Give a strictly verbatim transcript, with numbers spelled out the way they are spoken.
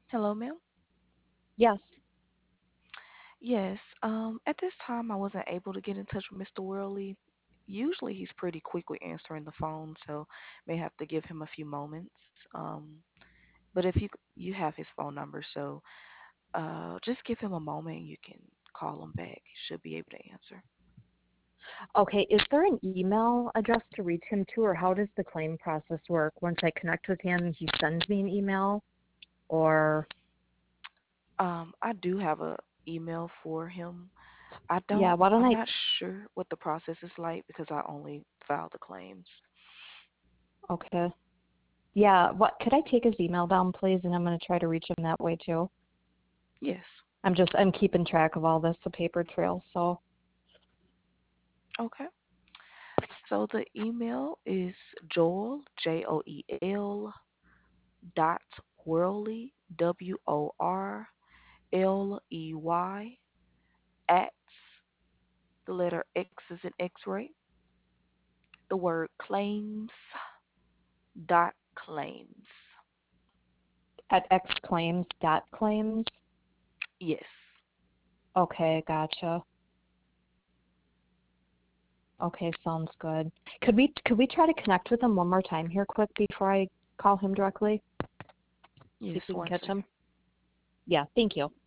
Hello, ma'am. Yes. Yes, um, at this time I wasn't able to get in touch with mister Worley. Usually he's pretty quick with answering the phone, so may have to give him a few moments. Um, but if you you have his phone number, so uh, just give him a moment. You can call him back. He should be able to answer. Okay, is there an email address to reach him to, or how does the claim process work? Once I connect with him, he sends me an email, or Um, I do have a email for him. I yeah, don't. why don't I'm I? not sure what the process is like because I only file the claims. Okay. Yeah, what could I take his email down, please? And I'm going to try to reach him that way too. Yes. I'm just I'm keeping track of all this, the paper trail. So Okay. So the email is Joel J O E L dot Worley W O R L E Y at the letter X is in X-ray, the word claims dot claims. at xclaims dot claims. Yes. Okay, gotcha. Okay, sounds good. Could we could we try to connect with him one more time here, quick, before I call him directly? See Yes. if we can One catch second. him. Yeah, thank you.